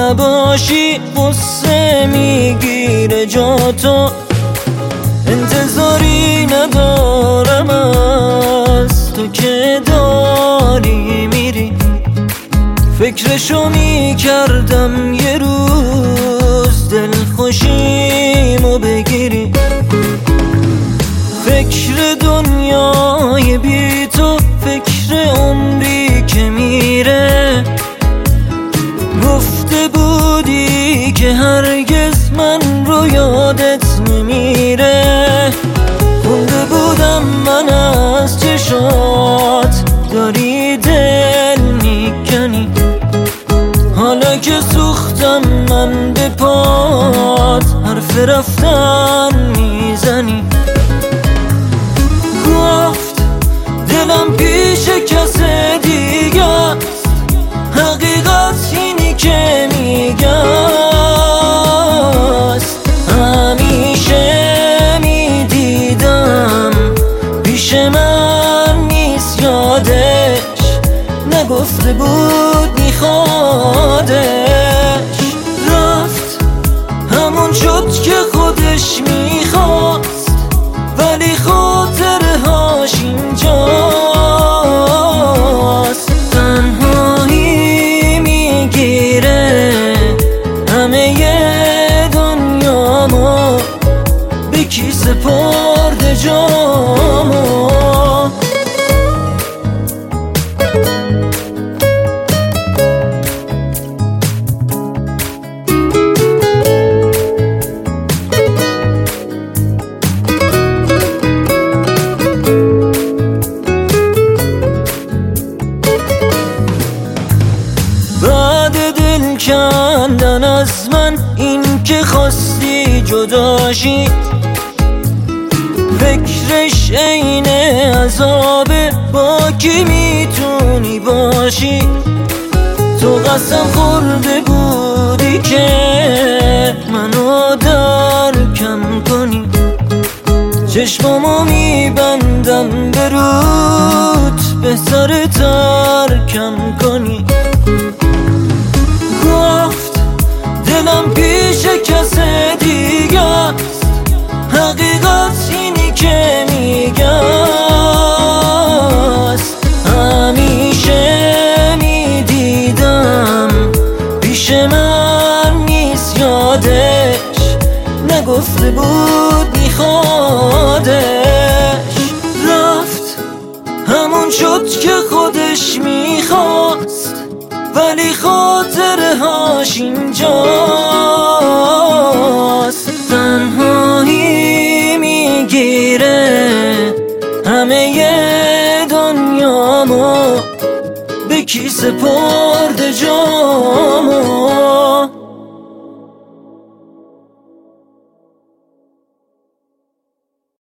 نباشی قصه میگیره جاتو، انتظاری ندارم از تو که داری میری. فکرشو میکردم یه روز دلخوشیمو بگیری. فکر دنیای بی تو، فکر عمری که میره. گفته بودی که هرگز من رو یادت نمیره. خونده بودم من از چشات داری دل میکنی. حالا که سوختم من به پات حرف رفتن میزنی. گفت دلم پیش کس دیگه است، حقیقت اینی که میگه است. همیشه میدیدم پیش من نیست، یادش نگفته بود میخوادش. رفت همون شد که خودش میخواست، ولی خاطرهاش اینجاست. تنهایی میگیره همه دنیامو، به کی سپرده جامو. کندن از من این که خواستی جداشی. فکرش عین عذابه، با کی میتونی باشی. تو قسم خورده بودی که منو درکم کنی. چشمامو میبندم به رود، بهتر ترکم کنی. گفت دلم پیش کس دیگه است، حقیقت اینی که میگه است. همیشه میدیدم پیش من نیست، یادش نگفته بود میخوادش. رفت همون شد که خودش میخواست، ولی خاطرهاش اینجاست. تنهایی میگیره همه دنیامو، به کی سپرده جامو.